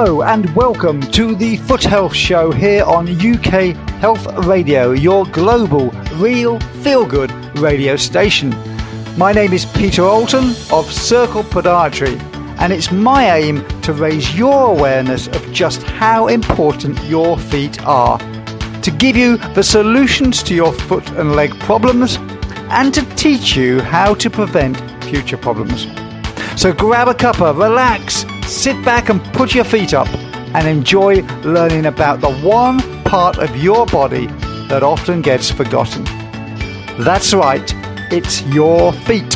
Hello and welcome to the Foot Health Show here on UK Health Radio, your global, real, feel-good radio station. My name is Peter Alton of Circle Podiatry, and it's my aim to raise your awareness of just how important your feet are, to give you the solutions to your foot and leg problems, and to teach you how to prevent future problems. So grab a cuppa, relax, sit back and put your feet up and enjoy learning about the one part of your body that often gets forgotten. That's right, it's your feet.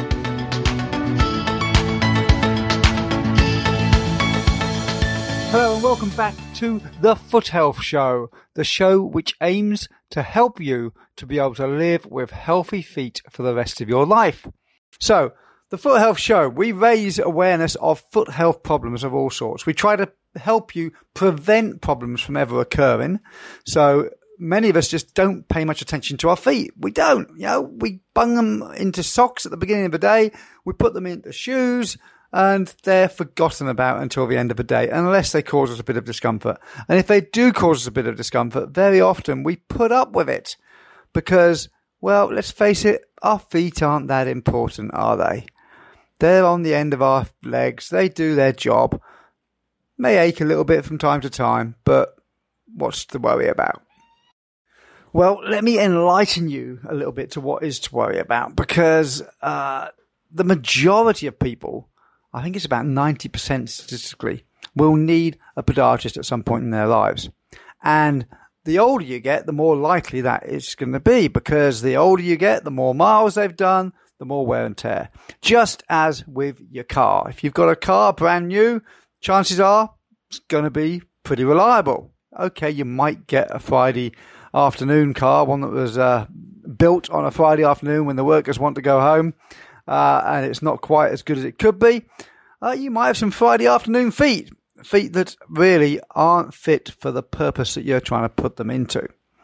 Hello and welcome back to the Foot Health Show, the show which aims to help you to be able to live with healthy feet for the rest of your life. So, the Foot Health Show, we raise awareness of foot health problems of all sorts. We try to help you prevent problems from ever occurring. So many of us just don't pay much attention to our feet. We don't. We bung them into socks at the beginning of the day. We put them into shoes and they're forgotten about until the end of the day, unless they cause us a bit of discomfort. And if they do cause us a bit of discomfort, very often we put up with it because, well, let's face it, our feet aren't that important, are they? They're on the end of our legs. They do their job. May ache a little bit from time to time, but what's to worry about? Well, let me enlighten you a little bit to what is to worry about, because the majority of people, I think it's about 90% statistically, will need a podiatrist at some point in their lives. And the older you get, the more likely that is going to be, because the older you get, the more miles they've done, the more wear and tear. Just as with your car. If you've got a car brand new, chances are it's going to be pretty reliable. Okay, you might get a Friday afternoon car, one that was built on a Friday afternoon when the workers want to go home, and it's not quite as good as it could be. You might have some Friday afternoon feet that really aren't fit for the purpose that you're trying to put them into.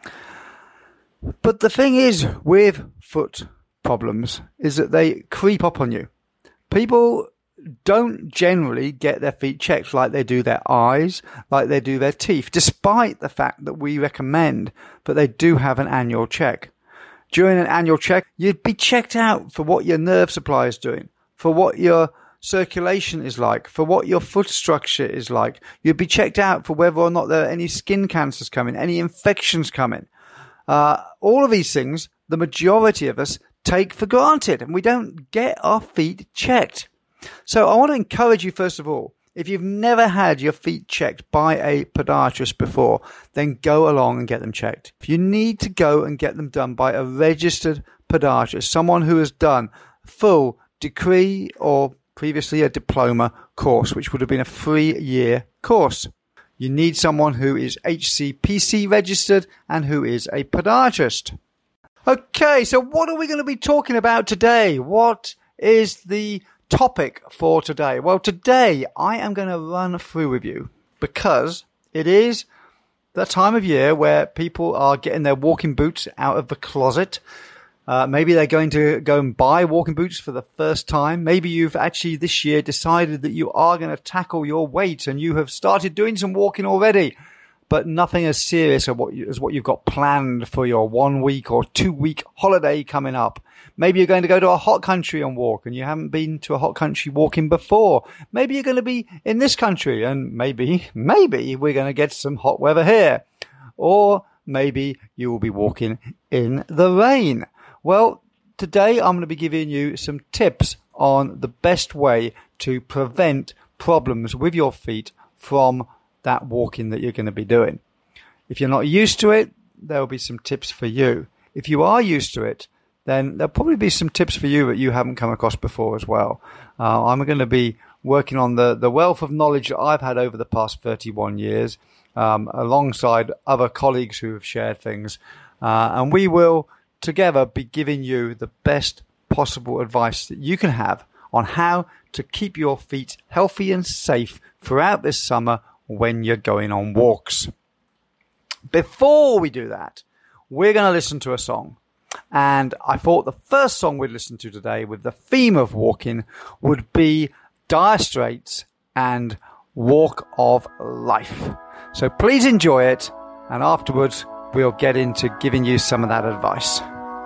But the thing is with foot problems is that they creep up on you. People don't generally get their feet checked like they do their eyes, like they do their teeth, despite the fact that we recommend that they do have an annual check. During an annual check, you'd be checked out for what your nerve supply is doing, for what your circulation is like, for what your foot structure is like. You'd be checked out for whether or not there are any skin cancers coming, any infections coming. All of these things, the majority of us take for granted, and we don't get our feet checked. So I want to encourage you, first of all, if you've never had your feet checked by a podiatrist before, then go along and get them checked. If you need to go and get them done by a registered podiatrist, someone who has done a full degree or previously a diploma course, which would have been a 3-year course. You need someone who is HCPC registered and who is a podiatrist. Okay, so what are we going to be talking about today? What is the topic for today? Well, today I am going to run through with you because it is the time of year where people are getting their walking boots out of the closet. Maybe they're going to go and buy walking boots for the first time. Maybe you've actually this year decided that you are going to tackle your weight and you have started doing some walking already, but nothing as serious as what you've got planned for your 1 week or 2 week holiday coming up. Maybe you're going to go to a hot country and walk and you haven't been to a hot country walking before. Maybe you're going to be in this country and maybe we're going to get some hot weather here. Or maybe you will be walking in the rain. Well, today I'm going to be giving you some tips on the best way to prevent problems with your feet from that walking that you're going to be doing. If you're not used to it, there will be some tips for you. If you are used to it, then there'll probably be some tips for you that you haven't come across before as well. I'm going to be working on the wealth of knowledge that I've had over the past 31 years, alongside other colleagues who have shared things. And we will together be giving you the best possible advice that you can have on how to keep your feet healthy and safe throughout this summer when you're going on walks. Before we do that, we're going to listen to a song. And I thought the first song we'd listen to today with the theme of walking would be Dire Straits and Walk of Life. So please enjoy it, and afterwards we'll get into giving you some of that advice.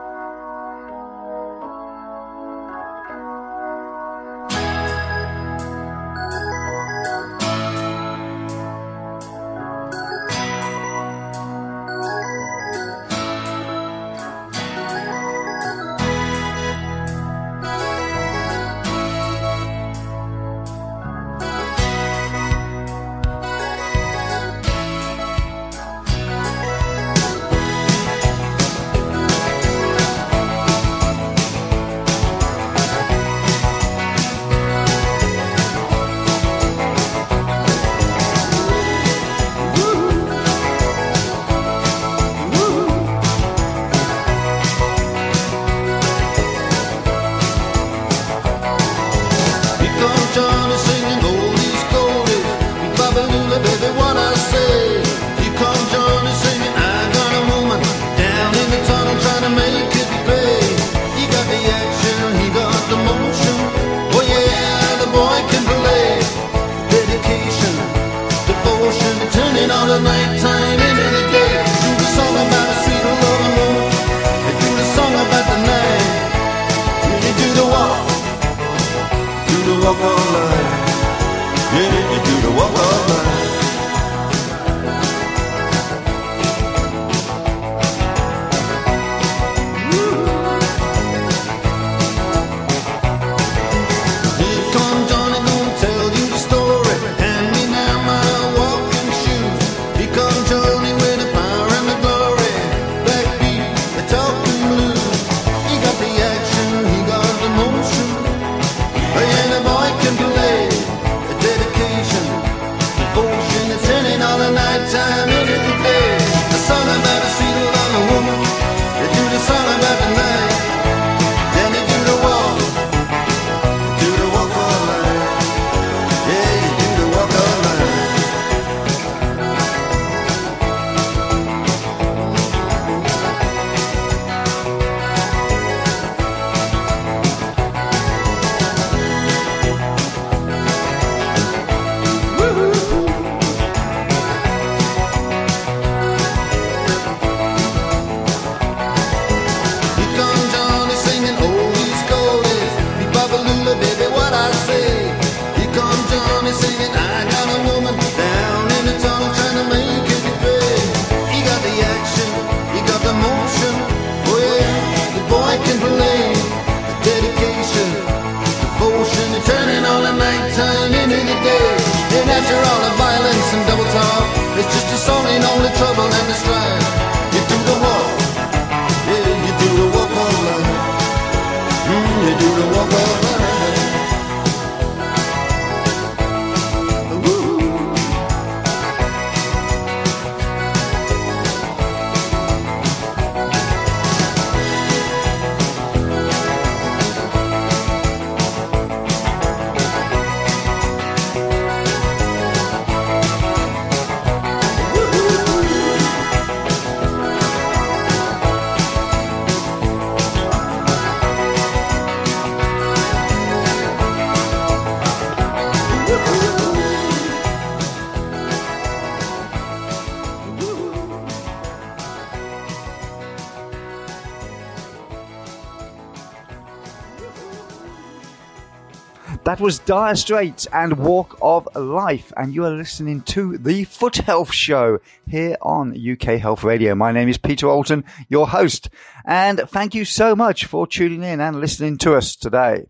That was Dire Straits and Walk of Life, and you are listening to the Foot Health Show here on UK Health Radio. My name is Peter Alton, your host, and thank you so much for tuning in and listening to us today.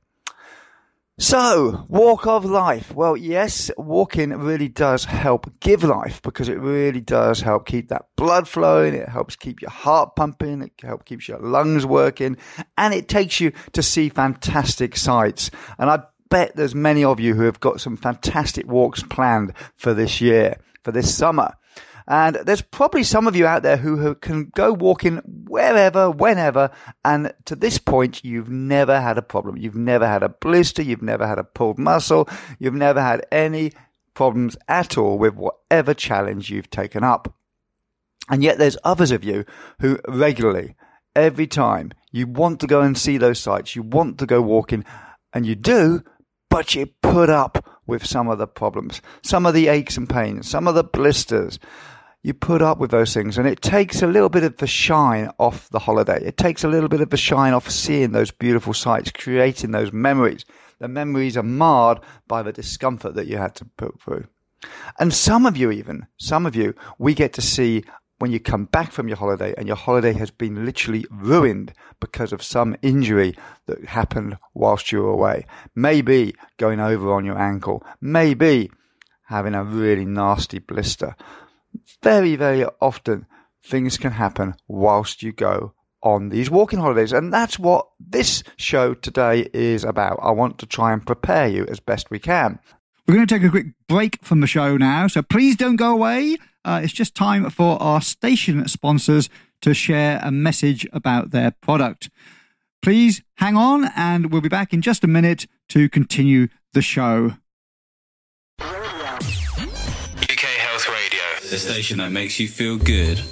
So, Walk of Life. Well, yes, walking really does help give life, because it really does help keep that blood flowing. It helps keep your heart pumping. It helps keep your lungs working, and it takes you to see fantastic sights. And I bet there's many of you who have got some fantastic walks planned for this year, for this summer. And there's probably some of you out there who can go walking wherever, whenever, and to this point, you've never had a problem. You've never had a blister, you've never had a pulled muscle, you've never had any problems at all with whatever challenge you've taken up. And yet there's others of you who regularly, every time, you want to go and see those sights, you want to go walking, and you do, but you put up with some of the problems, some of the aches and pains, some of the blisters. You put up with those things, and it takes a little bit of the shine off the holiday. It takes a little bit of the shine off seeing those beautiful sights, creating those memories. The memories are marred by the discomfort that you had to put through. And some of you, we get to see when you come back from your holiday and your holiday has been literally ruined because of some injury that happened whilst you were away. Maybe going over on your ankle, maybe having a really nasty blister. Very, very often things can happen whilst you go on these walking holidays. And that's what this show today is about. I want to try and prepare you as best we can. We're going to take a quick break from the show now, so please don't go away. It's just time for our station sponsors to share a message about their product. Please hang on, and we'll be back in just a minute to continue the show. UK Health Radio, the station that makes you feel good.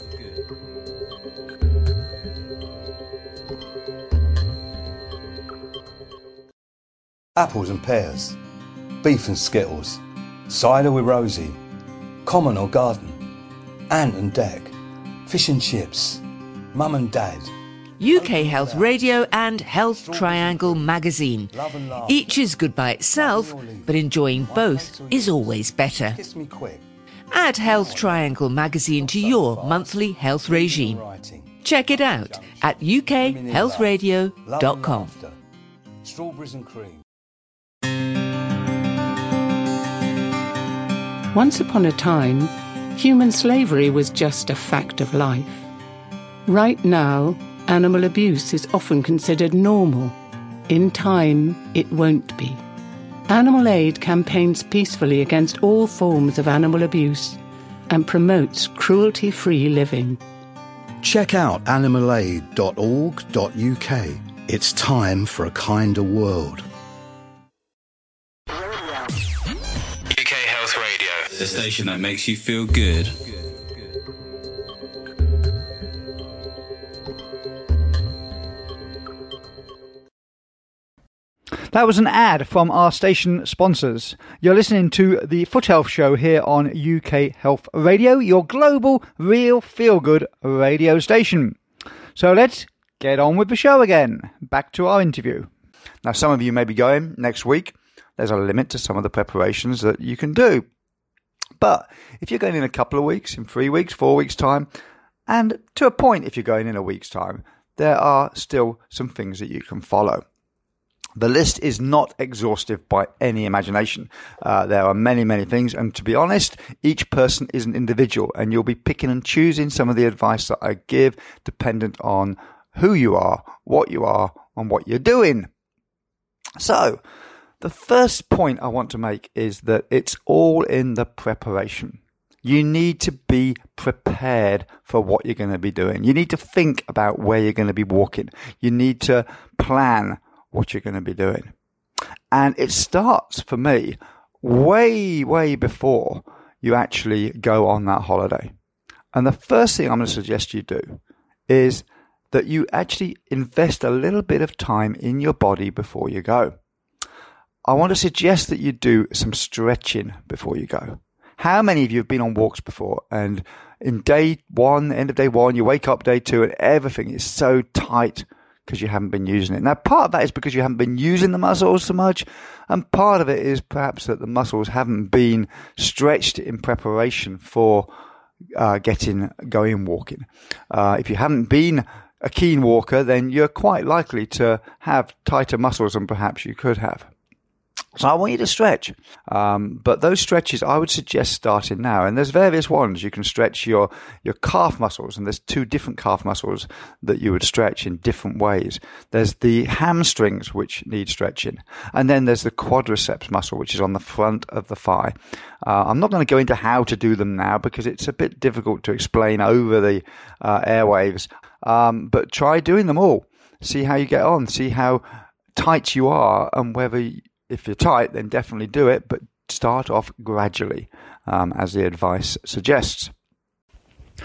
Apples and pears, beef and skittles, cider with Rosie, common or garden, ant and deck, fish and chips, mum and dad. UK Health Radio and Health Triangle magazine. Each is good by itself, but enjoying both is always better. Kiss me quick. Add Health Triangle magazine to your monthly health regime. Check it out at ukhealthradio.com. Strawberries and cream. Once upon a time, human slavery was just a fact of life. Right now, animal abuse is often considered normal. In time, it won't be. Animal Aid campaigns peacefully against all forms of animal abuse and promotes cruelty-free living. Check out animalaid.org.uk. It's time for a kinder world. UK Health Radio, the station that makes you feel good. That was an ad from our station sponsors. You're listening to the Foot Health Show here on UK Health Radio, your global, real, feel-good radio station. So let's get on with the show again. Back to our interview. Now, some of you may be going next week. There's a limit to some of the preparations that you can do. But if you're going in a couple of weeks, in 3 weeks, 4 weeks' time, and to a point if you're going in a week's time, there are still some things that you can follow. The list is not exhaustive by any imagination. There are many, many things. And to be honest, each person is an individual, and you'll be picking and choosing some of the advice that I give dependent on who you are, and what you're doing. So the first point I want to make is that it's all in the preparation. You need to be prepared for what you're going to be doing. You need to think about where you're going to be walking. You need to plan what you're going to be doing. And it starts, for me, way, way before you actually go on that holiday. And the first thing I'm going to suggest you do is that you actually invest a little bit of time in your body before you go. I want to suggest that you do some stretching before you go. How many of you have been on walks before, and in day one, end of day one, you wake up day two and everything is so tight because you haven't been using it? Now, part of that is because you haven't been using the muscles so much, and part of it is perhaps that the muscles haven't been stretched in preparation for going walking. If you haven't been a keen walker, then you're quite likely to have tighter muscles than perhaps you could have. So I want you to stretch. But those stretches, I would suggest starting now. And there's various ones. You can stretch your calf muscles, and there's two different calf muscles that you would stretch in different ways. There's the hamstrings, which need stretching. And then there's the quadriceps muscle, which is on the front of the thigh. I'm not going to go into how to do them now because it's a bit difficult to explain over the airwaves. But try doing them all. See how you get on. See how tight you are, and whether if you're tight, then definitely do it, but start off gradually, as the advice suggests.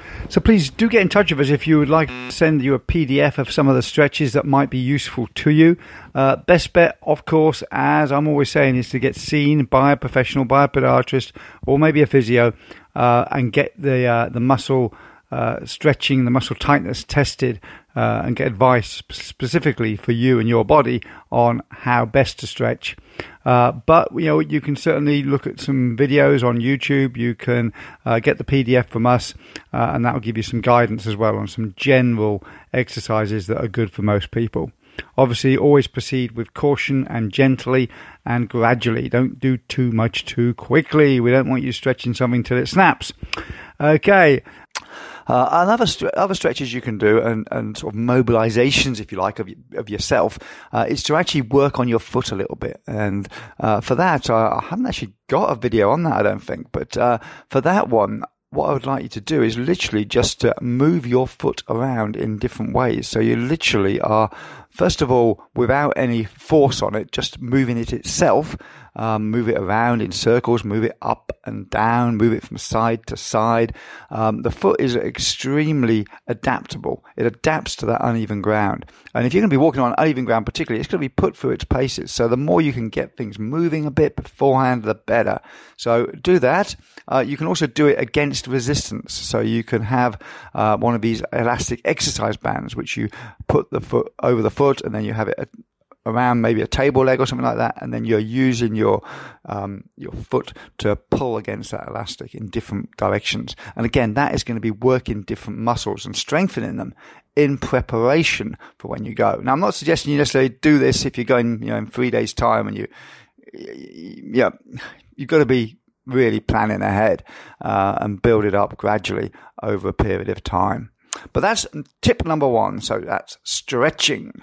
So please do get in touch with us if you would like to send you a PDF of some of the stretches that might be useful to you. Best bet, of course, as I'm always saying, is to get seen by a professional, by a podiatrist, or maybe a physio, and get the muscle stretching, the muscle tightness tested, and get advice specifically for you and your body on how best to stretch. But you can certainly look at some videos on YouTube. You can get the PDF from us, and that will give you some guidance as well on some general exercises that are good for most people. Obviously, always proceed with caution and gently and gradually. Don't do too much too quickly. We don't want you stretching something till it snaps. Okay. Other stretches you can do and sort of mobilizations, if you like, of yourself, is to actually work on your foot a little bit. And for that, I haven't actually got a video on that, I don't think. But for that one, what I would like you to do is literally just to move your foot around in different ways. So you literally are, first of all, without any force on it, just moving it itself. Move it around in circles, move it up and down, move it from side to side. The foot is extremely adaptable. It adapts to that uneven ground. And if you're going to be walking on uneven ground particularly, it's going to be put through its paces. So the more you can get things moving a bit beforehand, the better. So do that. You can also do it against resistance. So you can have one of these elastic exercise bands, which you put the foot over the foot, and then you have it around maybe a table leg or something like that, and then you're using your foot to pull against that elastic in different directions. And again, that is going to be working different muscles and strengthening them in preparation for when you go. Now, I'm not suggesting you necessarily do this if you're going, in 3 days' time, and you've got to be really planning ahead and build it up gradually over a period of time. But that's tip number 1. So that's stretching.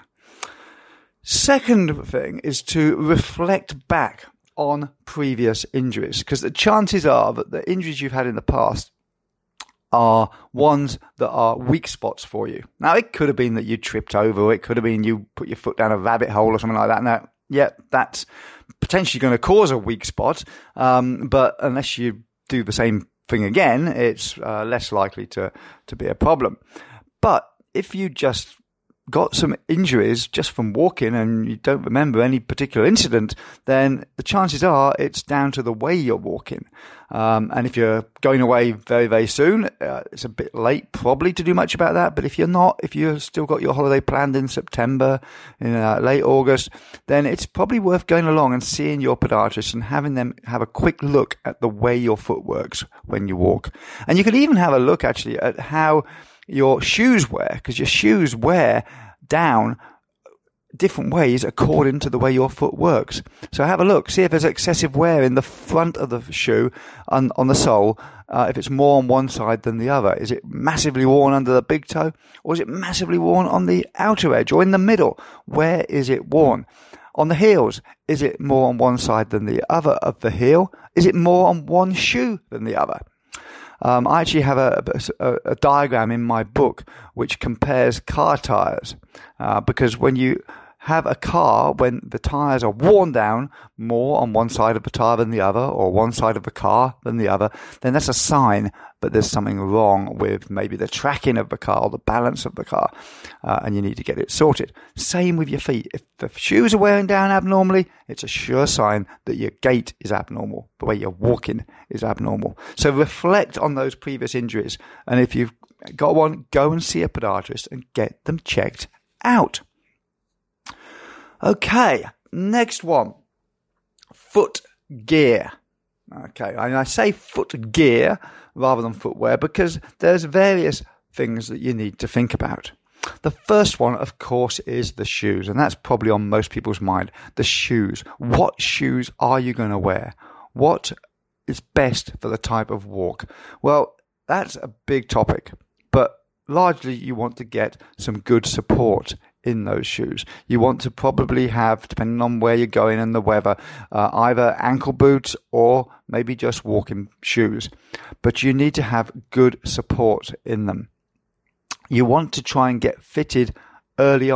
Second thing is to reflect back on previous injuries, because the chances are that the injuries you've had in the past are ones that are weak spots for you. Now, it could have been that you tripped over, or it could have been you put your foot down a rabbit hole or something like that. Now, yeah, that's potentially going to cause a weak spot, but unless you do the same thing again, it's less likely to be a problem. But if you just got some injuries just from walking and you don't remember any particular incident, then the chances are it's down to the way you're walking. And if you're going away very, very soon, it's a bit late probably to do much about that. But if you're not, if you've still got your holiday planned in September, in late August, then it's probably worth going along and seeing your podiatrist and having them have a quick look at the way your foot works when you walk. And you can even have a look actually at how your shoes wear, because your shoes wear down different ways according to the way your foot works. So have a look, see if there's excessive wear in the front of the shoe on the sole, if it's more on one side than the other. Is it massively worn under the big toe, or is it massively worn on the outer edge or in the middle? Where is it worn? On the heels, is it more on one side than the other of the heel? Is it more on one shoe than the other? I actually have a diagram in my book which compares car tires, because when you have a car, when the tires are worn down more on one side of the tire than the other, or one side of the car than the other, then that's a sign that there's something wrong with maybe the tracking of the car or the balance of the car, and you need to get it sorted. Same with your feet. If the shoes are wearing down abnormally, it's a sure sign that your gait is abnormal. The way you're walking is abnormal. So reflect on those previous injuries, and if you've got one, go and see a podiatrist and get them checked out. Okay, next one, foot gear. Okay, and I say foot gear rather than footwear because there's various things that you need to think about. The first one, of course, is the shoes, and that's probably on most people's mind. The shoes. What shoes are you going to wear? What is best for the type of walk? Well, that's a big topic, but largely you want to get some good support in those shoes. You want to probably have, depending on where you're going and the weather, either ankle boots or maybe just walking shoes. But you need to have good support in them. You want to try and get fitted early on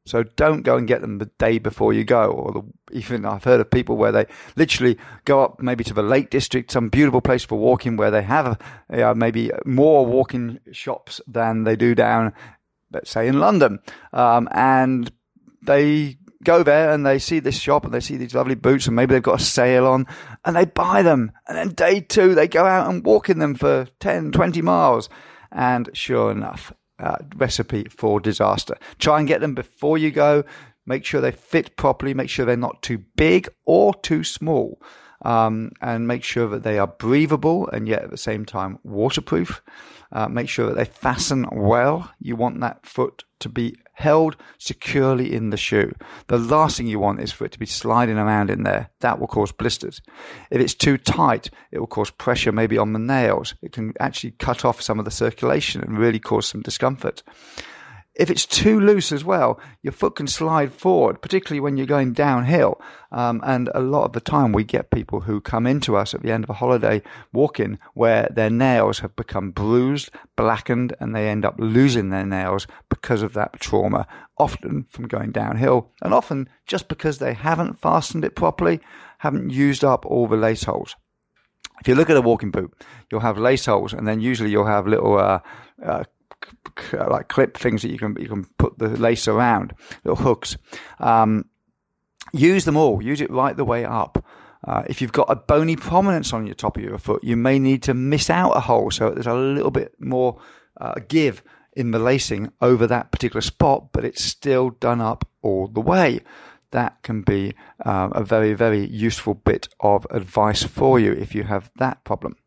So don't go and get them the day before you go. Even I've heard of people where they literally go up maybe to the Lake District, some beautiful place for walking, where they have maybe more walking shops than they do down, let's say, in London. And they go there and they see this shop and they see these lovely boots and maybe they've got a sale on and they buy them. And then day 2, they go out and walk in them for 10, 20 miles. And sure enough, recipe for disaster. Try and get them before you go. Make sure they fit properly. Make sure they're not too big or too small. And make sure that they are breathable and yet at the same time waterproof. Make sure that they fasten well. You want that foot to be held securely in the shoe. The last thing you want is for it to be sliding around in there. That will cause blisters. If it's too tight, it will cause pressure maybe on the nails. It can actually cut off some of the circulation and really cause some discomfort. If it's too loose as well, your foot can slide forward, particularly when you're going downhill. And a lot of the time we get people who come into us at the end of a holiday walking where their nails have become bruised, blackened, and they end up losing their nails because of that trauma, often from going downhill, and often just because they haven't fastened it properly, haven't used up all the lace holes. If you look at a walking boot, you'll have lace holes, and then usually you'll have little like clip things that you can put the lace around, little hooks. Use them all. Use it right the way up. If you've got a bony prominence on your top of your foot, you may need to miss out a hole so there's a little bit more give in the lacing over that particular spot, but it's still done up all the way. That can be a very, very useful bit of advice for you if you have that problem.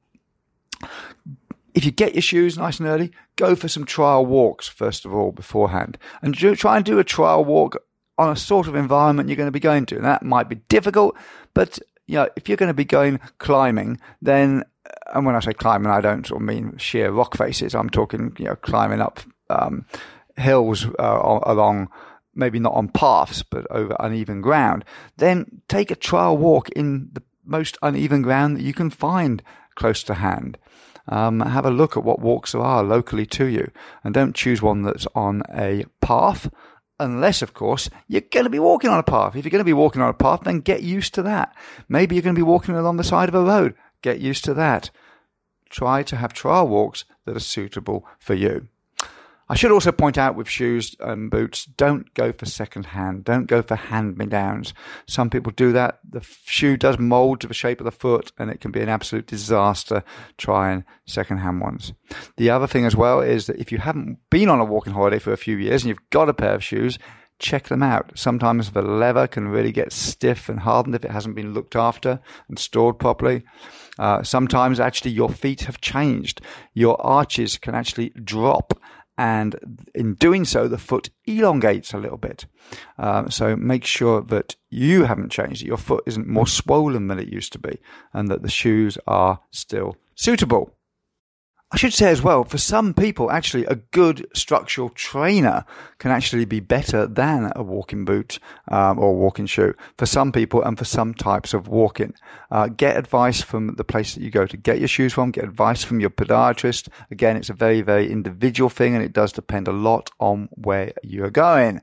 If you get your shoes nice and early, go for some trial walks, first of all, beforehand. And try and do a trial walk on a sort of environment you're going to be going to. And that might be difficult, but if you're going to be going climbing, then, and when I say climbing, I don't sort of mean sheer rock faces. I'm talking, climbing up hills along, maybe not on paths, but over uneven ground. Then take a trial walk in the most uneven ground that you can find close to hand. Have a look at what walks there are locally to you, and don't choose one that's on a path unless, of course, you're going to be walking on a path. If you're going to be walking on a path, then get used to that. Maybe you're going to be walking along the side of a road. Get used to that. Try to have trial walks that are suitable for you. I should also point out with shoes and boots, don't go for second hand. Don't go for hand-me-downs. Some people do that. The shoe does mold to the shape of the foot, and it can be an absolute disaster trying second-hand ones. The other thing as well is that if you haven't been on a walking holiday for a few years and you've got a pair of shoes, check them out. Sometimes the leather can really get stiff and hardened if it hasn't been looked after and stored properly. Sometimes actually your feet have changed. Your arches can actually drop. And in doing so, the foot elongates a little bit. So make sure that you haven't changed, that your foot isn't more swollen than it used to be, and that the shoes are still suitable. I should say as well, for some people, actually, a good structural trainer can actually be better than a walking boot or walking shoe for some people and for some types of walking. Get advice from the place that you go to get your shoes from. Get advice from your podiatrist. Again, it's a very, very individual thing, and it does depend a lot on where you're going.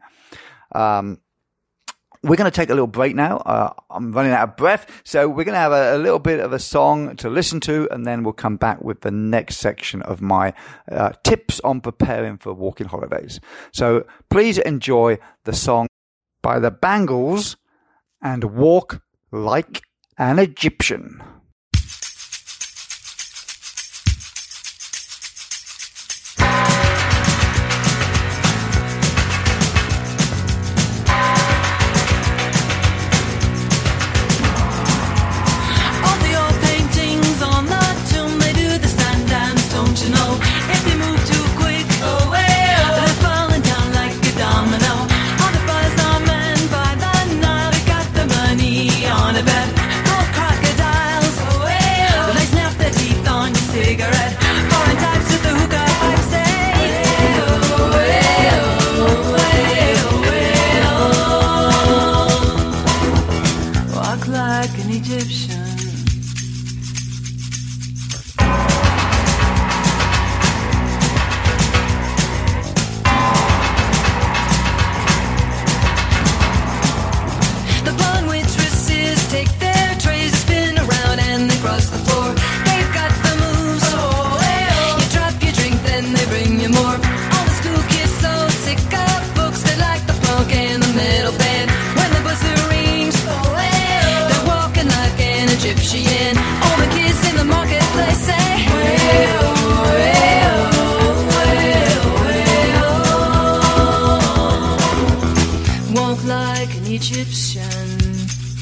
We're going to take a little break now. I'm running out of breath. So we're going to have a little bit of a song to listen to, and then we'll come back with the next section of my tips on preparing for walking holidays. So please enjoy the song by the Bangles and Walk Like an Egyptian. On a bed, gold crocodiles like an Egyptian.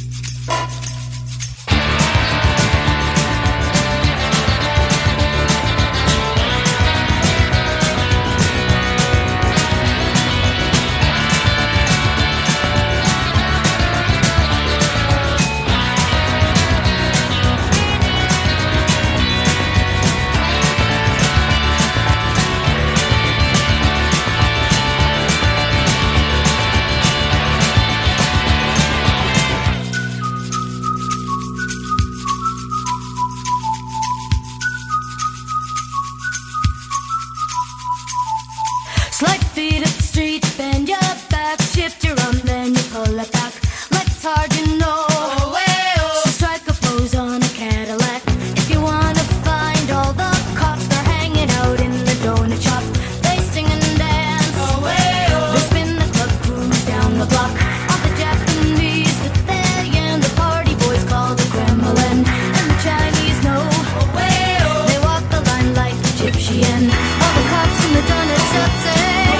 Slide feet up the street, bend your back, shift your arm, then you pull it back. Legs hard, you know. So strike a pose on a Cadillac. If you wanna find all the cops, they're hanging out in the donut shop. They sing and dance. They spin the club, cruise down the block. All the Japanese, the Italian, the party boys call the Kremlin, and the Chinese know. They walk the line like Egyptian. All the cops in the donut shop say.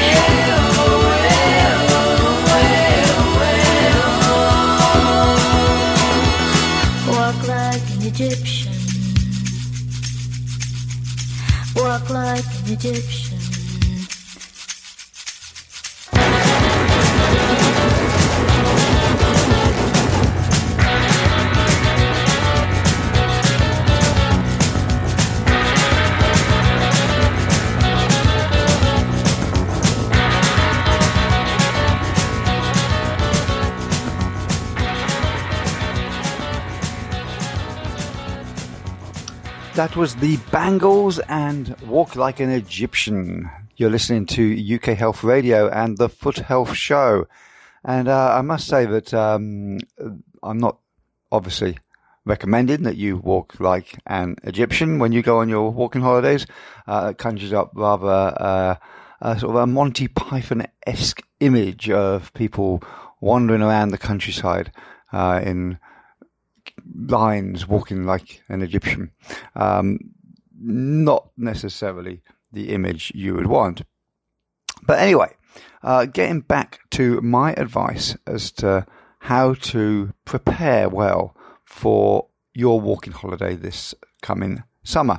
Walk like an Egyptian. Walk like an Egyptian. That was the Bangles and Walk Like an Egyptian. You're listening to UK Health Radio and the Foot Health Show. And I must say that I'm not obviously recommending that you walk like an Egyptian when you go on your walking holidays. It conjures up rather sort of a Monty Python-esque image of people wandering around the countryside in lines walking like an Egyptian. Not necessarily the image you would want. But anyway, getting back to my advice as to how to prepare well for your walking holiday this coming summer.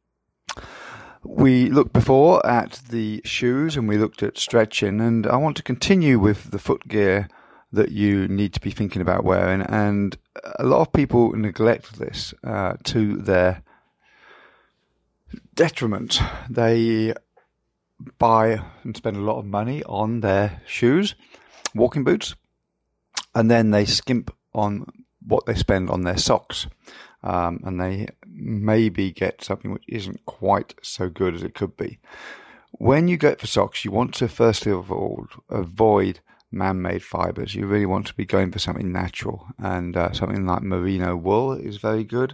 We looked before at the shoes and we looked at stretching, and I want to continue with the foot gear that you need to be thinking about wearing. And a lot of people neglect this to their detriment. They buy and spend a lot of money on their shoes, walking boots, and then they skimp on what they spend on their socks. And they maybe get something which isn't quite so good as it could be. When you go for socks, you want to firstly of all avoid man-made fibres. You really want to be going for something natural, and something like merino wool is very good.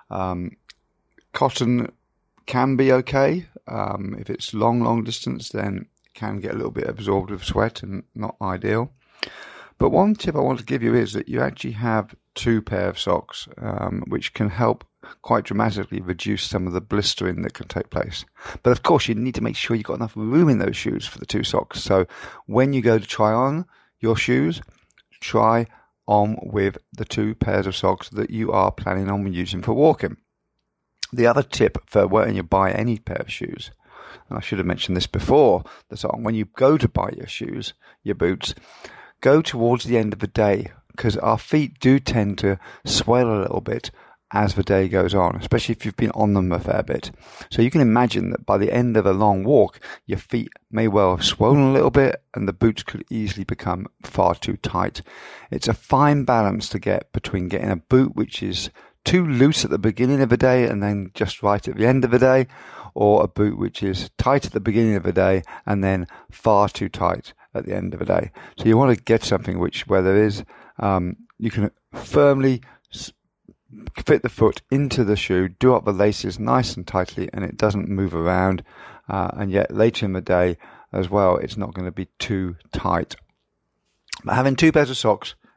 Cotton can be okay. If it's long distance, then it can get a little bit absorbed with sweat and not ideal. But one tip I want to give you is that you actually have two pair of socks, which can help quite dramatically reduce some of the blistering that can take place. But of course, you need to make sure you've got enough room in those shoes for the two socks. So when you go to try on your shoes, try on with the two pairs of socks that you are planning on using for walking. The other tip for when you buy any pair of shoes, and I should have mentioned this before the song, when you go to buy your shoes, your boots, go towards the end of the day, because our feet do tend to swell a little bit as the day goes on, especially if you've been on them a fair bit. So you can imagine that by the end of a long walk, your feet may well have swollen a little bit and the boots could easily become far too tight. It's a fine balance to get between getting a boot which is too loose at the beginning of the day and then just right at the end of the day, or a boot which is tight at the beginning of the day and then far too tight at the end of the day. So you want to get something where there is, you can firmly fit the foot into the shoe, do up the laces nice and tightly, and it doesn't move around. And yet later in the day as well, it's not going to be too tight. But having two pairs of socks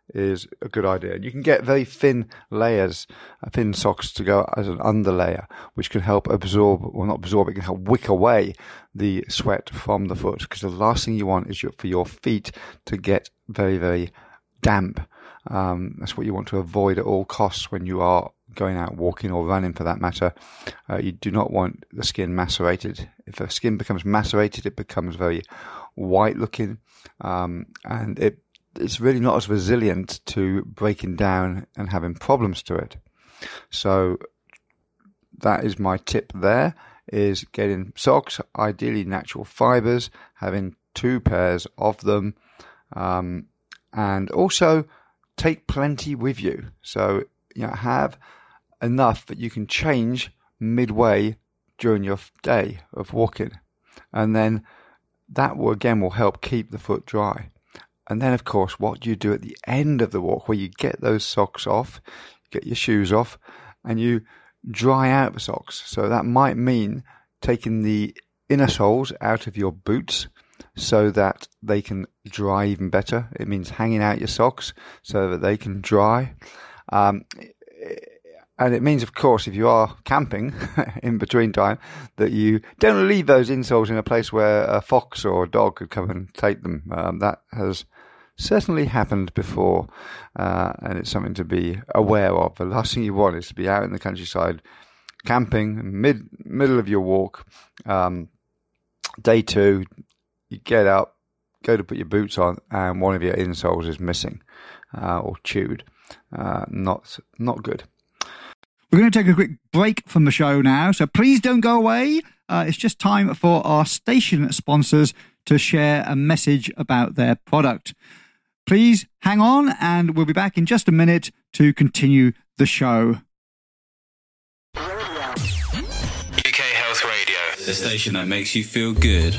is a good idea. And you can get very thin layers, thin socks to go as an underlayer, which can help absorb, well not absorb, it can help wick away the sweat from the foot, because the last thing you want is for your feet to get very, very damp. That's what you want to avoid at all costs when you are going out walking or running, for that matter. You do not want the skin macerated. If the skin becomes macerated, it becomes very white looking, and it's really not as resilient to breaking down and having problems to it. So that is my tip there, is getting socks, ideally natural fibres, having 2 pairs of them, and also take plenty with you. So, have enough that you can change midway during your day of walking. And then that will help keep the foot dry. And then, of course, what do you do at the end of the walk, where you get those socks off, get your shoes off, and you dry out the socks? So that might mean taking the inner soles out of your boots so that they can dry even better. It means hanging out your socks so that they can dry. And it means, of course, if you are camping in between time, that you don't leave those insoles in a place where a fox or a dog could come and take them. That has certainly happened before, and it's something to be aware of. The last thing you want is to be out in the countryside camping, middle of your walk, day 2, you get up, go to put your boots on, and one of your insoles is missing or chewed. Not good. We're going to take a quick break from the show now, so please don't go away. It's just time for our station sponsors to share a message about their product. Please hang on, and we'll be back in just a minute to continue the show. UK Health Radio, the station that makes you feel good.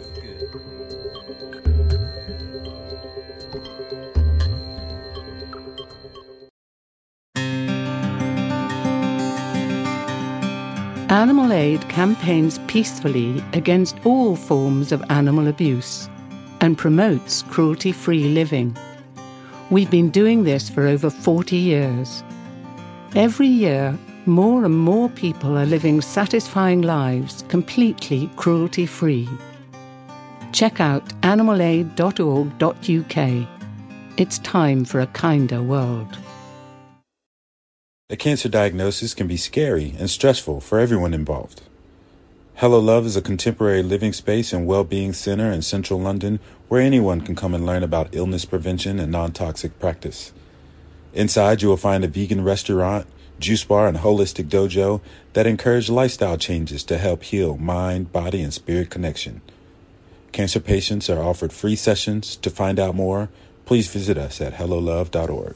Animal Aid campaigns peacefully against all forms of animal abuse and promotes cruelty-free living. We've been doing this for over 40 years. Every year, more and more people are living satisfying lives completely cruelty-free. Check out animalaid.org.uk. It's time for a kinder world. A cancer diagnosis can be scary and stressful for everyone involved. Hello Love is a contemporary living space and well-being center in central London where anyone can come and learn about illness prevention and non-toxic practice. Inside, you will find a vegan restaurant, juice bar, and holistic dojo that encourage lifestyle changes to help heal mind, body, and spirit connection. Cancer patients are offered free sessions. To find out more, please visit us at hellolove.org.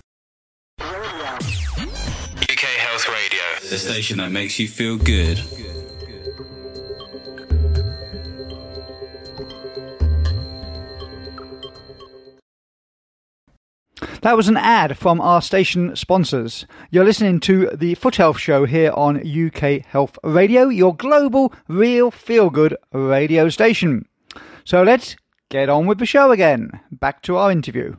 The station that makes you feel good. That was an ad from our station sponsors. You're listening to the Foot Health Show here on UK Health Radio, your global, real, feel-good radio station. So let's get on with the show again. Back to our interview.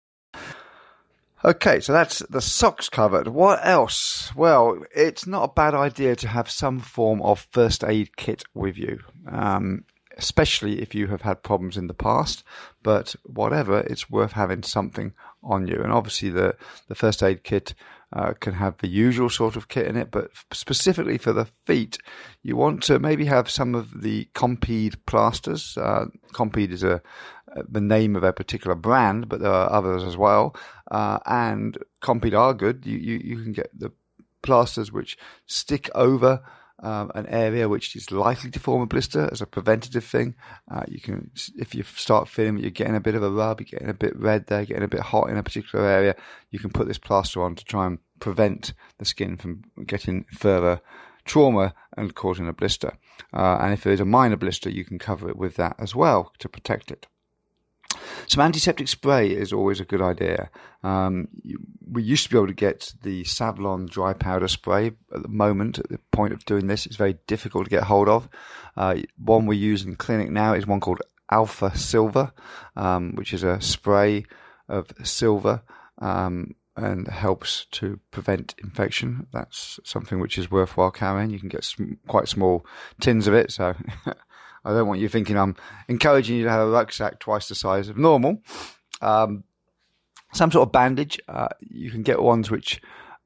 Okay, so that's the socks covered. What else? Well, it's not a bad idea to have some form of first aid kit with you, especially if you have had problems in the past. But whatever, it's worth having something on you. And obviously the first aid kit can have the usual sort of kit in it, but specifically for the feet, you want to maybe have some of the Compeed plasters. Compeed is the name of a particular brand, but there are others as well. And Compeed are good. You can get the plasters which stick over an area which is likely to form a blister as a preventative thing. You can, if you start feeling that you're getting a bit of a rub, you're getting a bit red there, getting a bit hot in a particular area, you can put this plaster on to try and prevent the skin from getting further trauma and causing a blister. And if there is a minor blister, you can cover it with that as well to protect it. Some antiseptic spray is always a good idea. We used to be able to get the Savlon dry powder spray. At the moment, at the point of doing this, it's very difficult to get hold of. One we use in clinic now is one called Alpha Silver, which is a spray of silver, and helps to prevent infection. That's something which is worthwhile carrying. You can get quite small tins of it, so I don't want you thinking I'm encouraging you to have a rucksack twice the size of normal. Some sort of bandage. You can get ones which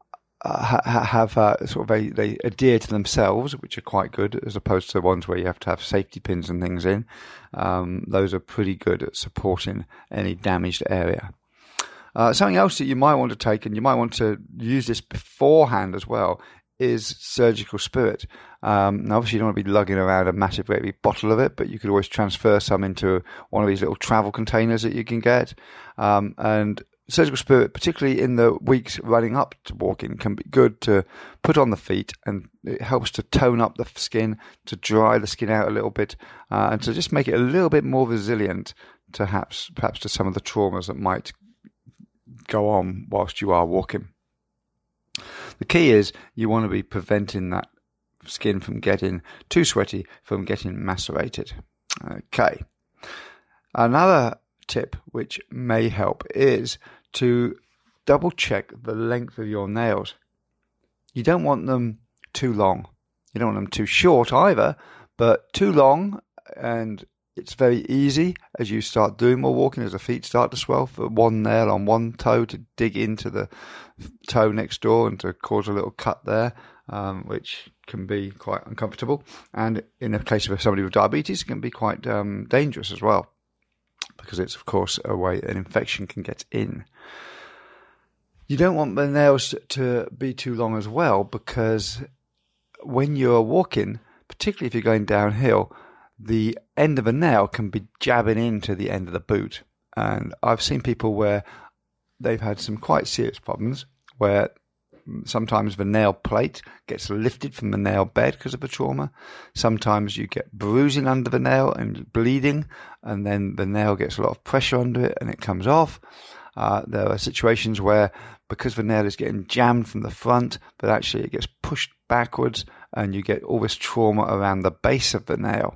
have they adhere to themselves, which are quite good, as opposed to ones where you have to have safety pins and things in. Those are pretty good at supporting any damaged area. Something else that you might want to take, and you might want to use this beforehand as well, is surgical spirit. Now, obviously, you don't want to be lugging around a massive, great big bottle of it, but you could always transfer some into one of these little travel containers that you can get. And surgical spirit, particularly in the weeks running up to walking, can be good to put on the feet, and it helps to tone up the skin, to dry the skin out a little bit, and to just make it a little bit more resilient to perhaps to some of the traumas that might go on whilst you are walking. The key is you want to be preventing that skin from getting too sweaty, from getting macerated. Okay. Another tip which may help is to double check the length of your nails. You don't want them too long. You don't want them too short either, but too long, and it's very easy as you start doing more walking, as the feet start to swell, for one nail on one toe to dig into the toe next door and to cause a little cut there, which can be quite uncomfortable. And in the case of somebody with diabetes, it can be quite dangerous as well, because it's, of course, a way an infection can get in. You don't want the nails to be too long as well, because when you're walking, particularly if you're going downhill, the end of a nail can be jabbing into the end of the boot. And I've seen people where they've had some quite serious problems, where sometimes the nail plate gets lifted from the nail bed because of a trauma. Sometimes you get bruising under the nail and bleeding, and then the nail gets a lot of pressure under it and it comes off. There are situations where, because the nail is getting jammed from the front, but actually it gets pushed backwards and you get all this trauma around the base of the nail.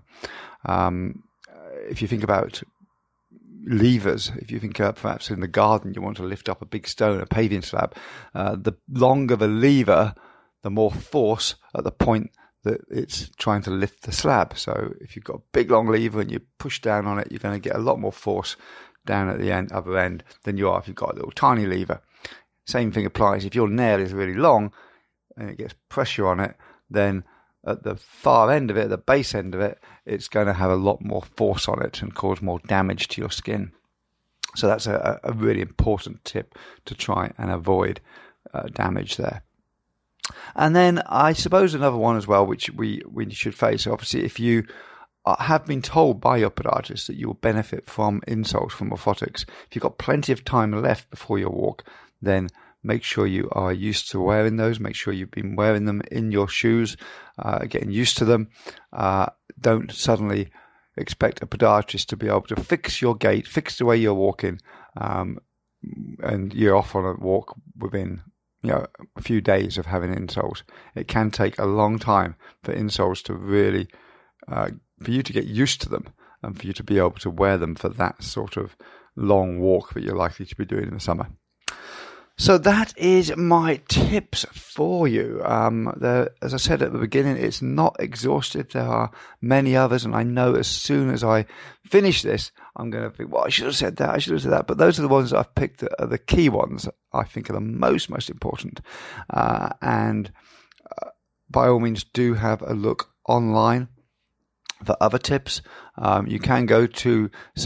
If you think about levers, if you think perhaps in the garden you want to lift up a big stone, a paving slab, the longer the lever, the more force at the point that it's trying to lift the slab. So if you've got a big long lever and you push down on it, you're going to get a lot more force down at the other end than you are if you've got a little tiny lever. Same thing applies if your nail is really long and it gets pressure on it, then at the far end of it, the base end of it, it's going to have a lot more force on it and cause more damage to your skin. So that's a really important tip to try and avoid damage there. And then I suppose another one as well, which we should face, obviously, if you have been told by your podiatrist that you will benefit from insoles, from orthotics, if you've got plenty of time left before your walk, then make sure you are used to wearing those. Make sure you've been wearing them in your shoes, getting used to them. Don't suddenly expect a podiatrist to be able to fix your gait, fix the way you're walking, and you're off on a walk within a few days of having insoles. It can take a long time for insoles to really, for you to get used to them and for you to be able to wear them for that sort of long walk that you're likely to be doing in the summer. So that is my tips for you. As I said at the beginning, it's not exhaustive. There are many others, and I know as soon as I finish this, I'm going to think, well, I should have said that. But those are the ones that I've picked that are the key ones that I think are the most important. And by all means, do have a look online for other tips. You can go to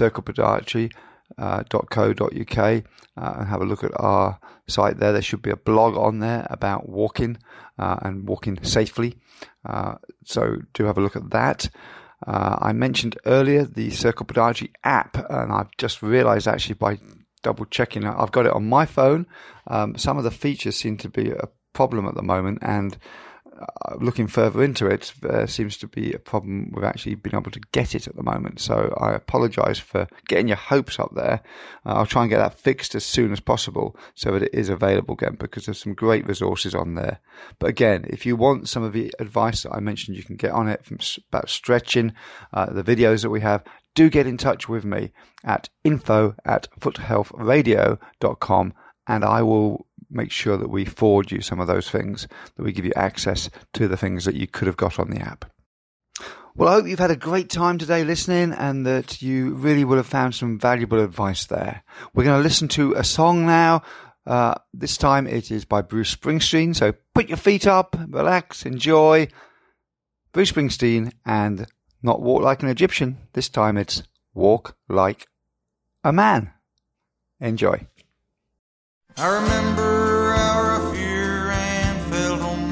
circlepodiatry.co.uk and have a look at our site there. There should be a blog on there about walking and walking safely. So do have a look at that. I mentioned earlier the Circle Podiatry app, and I've just realized actually by double checking, I've got it on my phone. Some of the features seem to be a problem at the moment, and looking further into it, there seems to be a problem with actually being able to get it at the moment. So I apologise for getting your hopes up there. I'll try and get that fixed as soon as possible so that it is available again, because there's some great resources on there. But again, if you want some of the advice that I mentioned, you can get on it from about stretching, the videos that we have. Do get in touch with me at info@foothealthradio.com, and I will make sure that we forward you some of those things, that we give you access to the things that you could have got on the app. Well, I hope you've had a great time today listening and that you really would have found some valuable advice there. We're going to listen to a song now. This time it is by Bruce Springsteen. So put your feet up, relax, enjoy. Bruce Springsteen and not Walk Like an Egyptian. This time it's Walk Like a Man. Enjoy. I remember how rough your hand felt on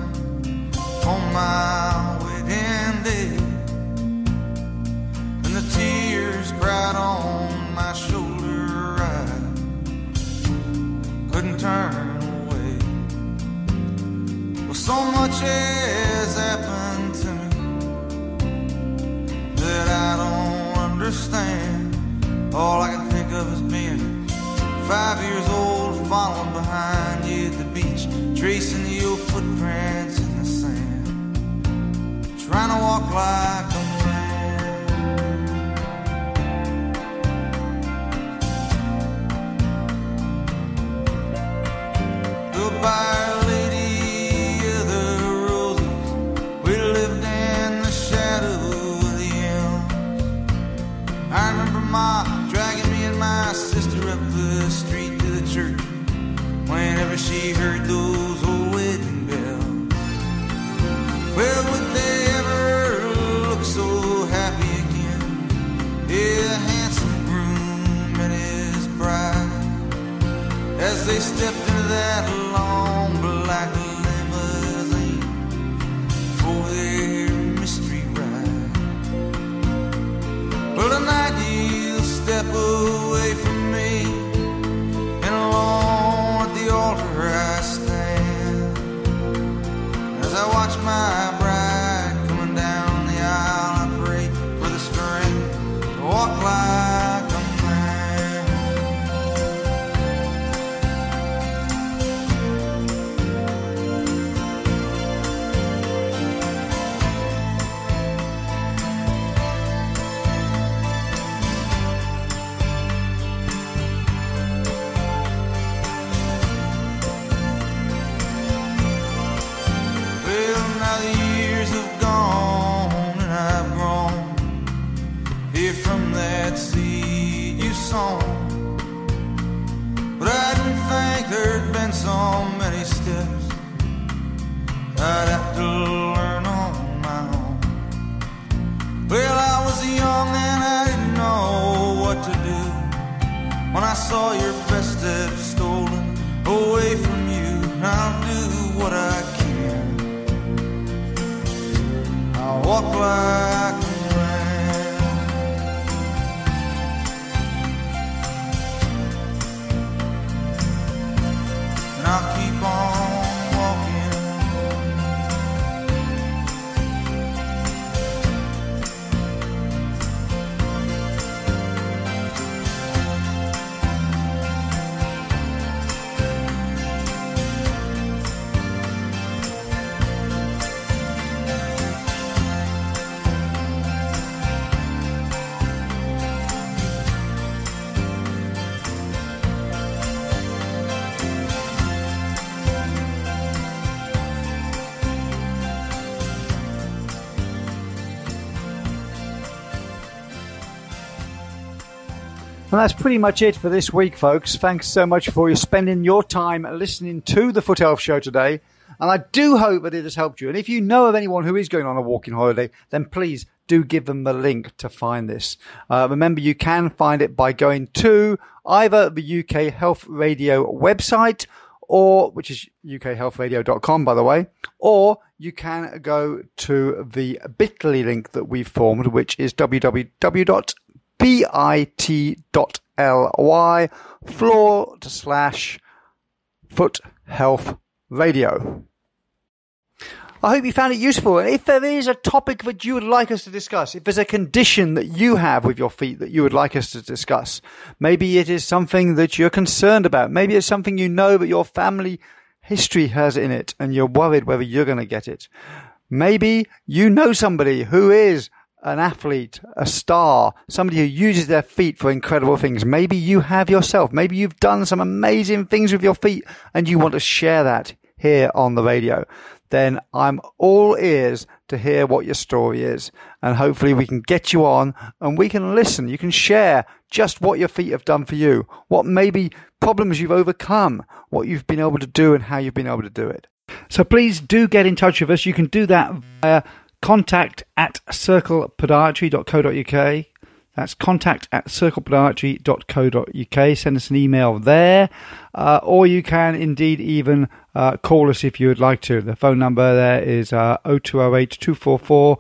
my wedding day, and the tears cried on my shoulder. I couldn't turn away. Well, so much has happened to me that I don't understand. All I can think of is being 5 years old, following behind you at the beach, tracing your footprints in the sand, trying to walk like a man. Goodbye, lady of the roses. We lived in the shadow of the elms. I remember Ma dragging me and my sister up the street to the church whenever she heard those old wedding bells. Well, would they ever look so happy again? Yeah, the handsome groom and his bride, as they stepped into that long black limousine for their mystery ride. Well, tonight you'll step away from me, and alone at the altar I stand, as I watch my bride coming down the aisle. I pray for the strength to walk like a man. Well, now the years have gone and I've grown here from that seed you sown. But I didn't think there'd been so many steps I'd have to learn on my own. Well, I was young and I didn't know what to do when I saw your best step stolen away from you. I'll do what I can. I'll walk like a man, and I'll keep on walking. And that's pretty much it for this week, folks. Thanks so much for spending your time listening to the Foot Health Show today. And I do hope that it has helped you. And if you know of anyone who is going on a walking holiday, then please do give them the link to find this. Remember, you can find it by going to either the UK Health Radio website, or which is ukhealthradio.com, by the way, or you can go to the bit.ly link that we've formed, which is bit.ly/Foot Health Radio. I hope you found it useful. And if there is a topic that you would like us to discuss, if there's a condition that you have with your feet that you would like us to discuss, maybe it is something that you're concerned about. Maybe it's something you know that your family history has in it and you're worried whether you're going to get it. Maybe you know somebody who is an athlete, a star, somebody who uses their feet for incredible things. Maybe you have yourself. Maybe you've done some amazing things with your feet and you want to share that here on the radio. Then I'm all ears to hear what your story is. And hopefully we can get you on and we can listen. You can share just what your feet have done for you, what maybe problems you've overcome, what you've been able to do and how you've been able to do it. So please do get in touch with us. You can do that via contact@circlepodiatry.co.uk. That's contact@circlepodiatry.co.uk. Send us an email there. Or you can indeed even call us if you would like to. The phone number there is 0208 244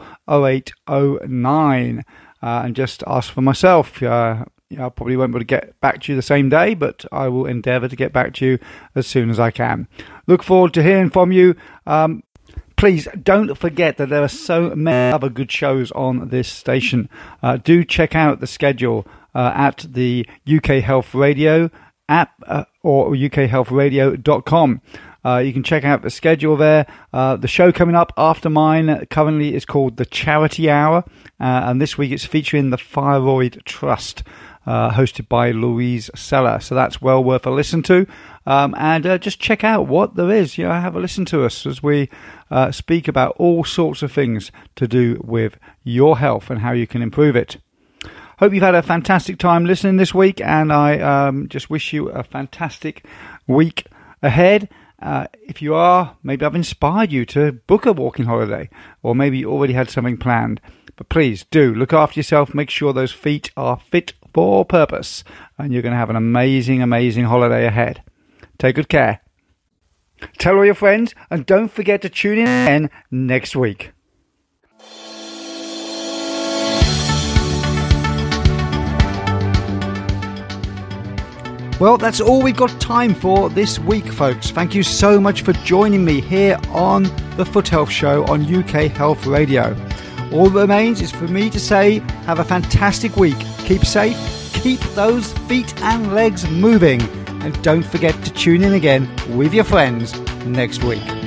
0809. And just ask for myself. I probably won't be able to get back to you the same day, but I will endeavour to get back to you as soon as I can. Look forward to hearing from you. Please don't forget that there are so many other good shows on this station. Do check out the schedule at the UK Health Radio app or ukhealthradio.com. You can check out the schedule there. The show coming up after mine currently is called The Charity Hour, and this week it's featuring the Thyroid Trust, hosted by Louise Seller. So that's well worth a listen to. And just check out what there is. Have a listen to us as we speak about all sorts of things to do with your health and how you can improve it. Hope you've had a fantastic time listening this week, and I just wish you a fantastic week ahead. If you are, maybe I've inspired you to book a walking holiday, or maybe you already had something planned. But please do look after yourself. Make sure those feet are fit for purpose, and you're going to have an amazing, amazing holiday ahead. Take good care. Tell all your friends, and don't forget to tune in again next week. Well, that's all we've got time for this week, folks. Thank you so much for joining me here on the Foot Health Show on UK Health Radio. All that remains is for me to say, have a fantastic week. Keep safe, keep those feet and legs moving, and don't forget to tune in again with your friends next week.